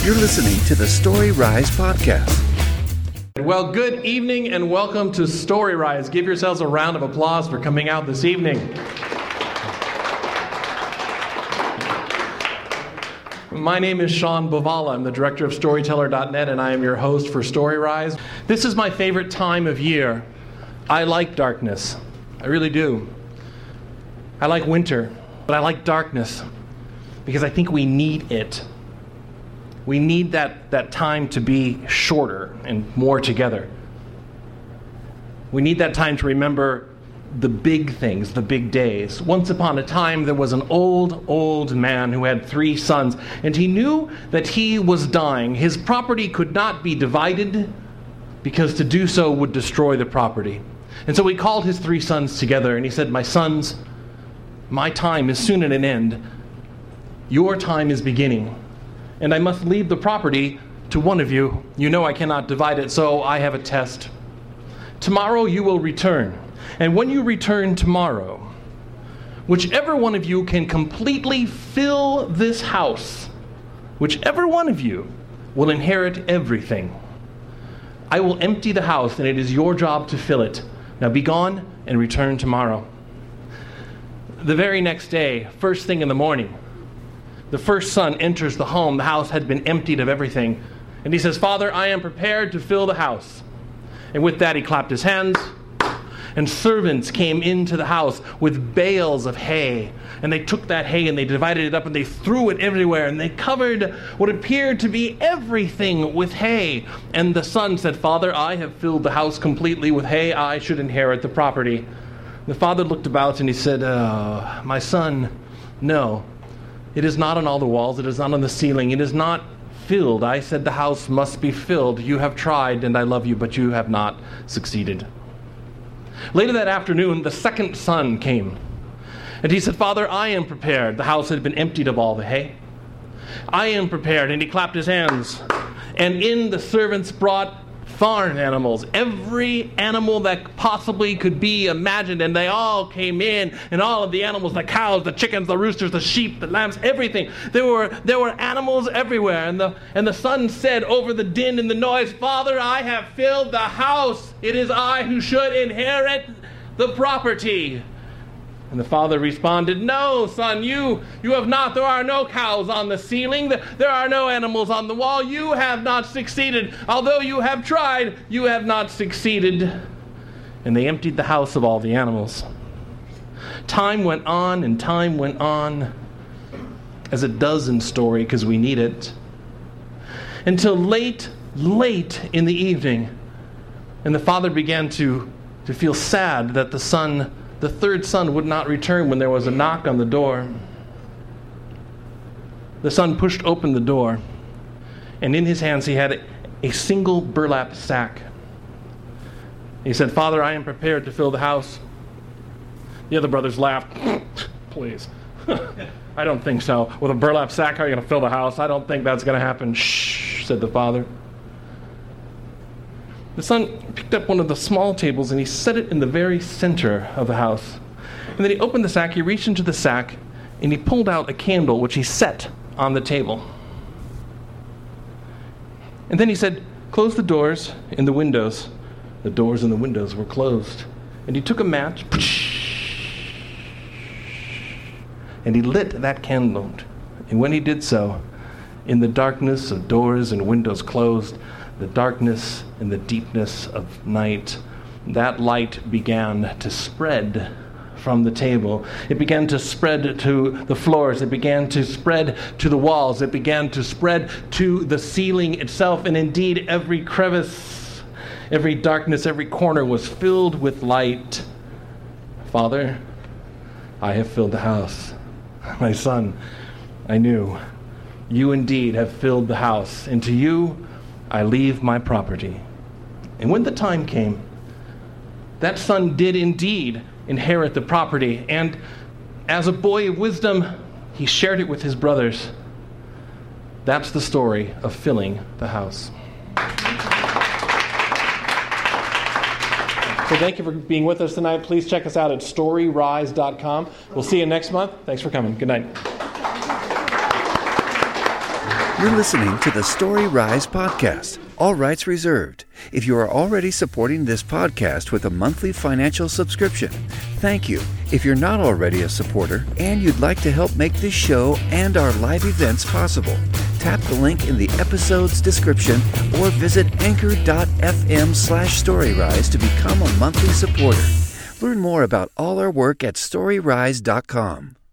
You're listening to the Story Rise podcast. Well, good evening and welcome to Story Rise. Give yourselves a round of applause for coming out this evening. My name is Sean Bovala. I'm the director of Storyteller.net, and I am your host for Story Rise. This is my favorite time of year. I like darkness. I really do. I like winter, but I like darkness because I think we need it. We need that time to be shorter and more together. We need that time to remember the big things, the big days. Once upon a time, there was an old man who had 3 sons, and he knew that he was dying. His property could not be divided because to do so would destroy the property. And so he called his 3 sons together, and he said, "My sons, my time is soon at an end. Your time is beginning. And I must leave the property to one of you. You know I cannot divide it, so I have a test. Tomorrow you will return. And when you return tomorrow, whichever one of you can completely fill this house, whichever one of you will inherit everything. I will empty the house, and it is your job to fill it. Now be gone and return tomorrow." The very next day, first thing in the morning, the first son enters the home. The house had been emptied of everything. And he says, "Father, I am prepared to fill the house." And with that, he clapped his hands. And servants came into the house with bales of hay. And they took that hay and they divided it up and they threw it everywhere. And they covered what appeared to be everything with hay. And the son said, "Father, I have filled the house completely with hay. I should inherit the property." The father looked about and he said, "My son, no. It is not on all the walls. It is not on the ceiling. It is not filled. I said the house must be filled. You have tried, and I love you, but you have not succeeded." Later that afternoon, the second son came. And he said, "Father, I am prepared." The house had been emptied of all the hay. "I am prepared." And he clapped his hands. And in the servants brought farm animals, every animal that possibly could be imagined, and they all came in, and all of the animals, the cows, the chickens, the roosters, the sheep, the lambs, everything. There were animals everywhere, and the son said over the din and the noise, "Father, I have filled the house. It is I who should inherit the property." And the father responded, "No, son, you have not. There are no cows on the ceiling. There are no animals on the wall. You have not succeeded. Although you have tried, you have not succeeded." And they emptied the house of all the animals. Time went on and time went on, as it does in story, because we need it, until late in the evening. And the father began to feel sad that the third son would not return when there was a knock on the door. The son pushed open the door, and in his hands he had a single burlap sack. He said, "Father, I am prepared to fill the house." The other brothers laughed. "Please. I don't think so. With a burlap sack, how are you going to fill the house? I don't think that's going to happen." "Shh," said the father. The son picked up one of the small tables and he set it in the very center of the house. And then he opened the sack, he reached into the sack, and he pulled out a candle which he set on the table. And then he said, "Close the doors and the windows." The doors and the windows were closed. And he took a match, and he lit that candle. And when he did so, in the darkness of doors and windows closed, the darkness and the deepness of night, that light began to spread from the table. It began to spread to the floors. It began to spread to the walls. It began to spread to the ceiling itself. And indeed, every crevice, every darkness, every corner was filled with light. "Father, I have filled the house. My son, I knew. You indeed have filled the house. And to you, I leave my property." And when the time came, that son did indeed inherit the property. And as a boy of wisdom, he shared it with his brothers. That's the story of filling the house. So thank you for being with us tonight. Please check us out at storyrise.com. We'll see you next month. Thanks for coming. Good night. You're listening to the Story Rise podcast. All rights reserved. If you are already supporting this podcast with a monthly financial subscription, thank you. If you're not already a supporter and you'd like to help make this show and our live events possible, tap the link in the episode's description or visit anchor.fm/storyrise to become a monthly supporter. Learn more about all our work at storyrise.com.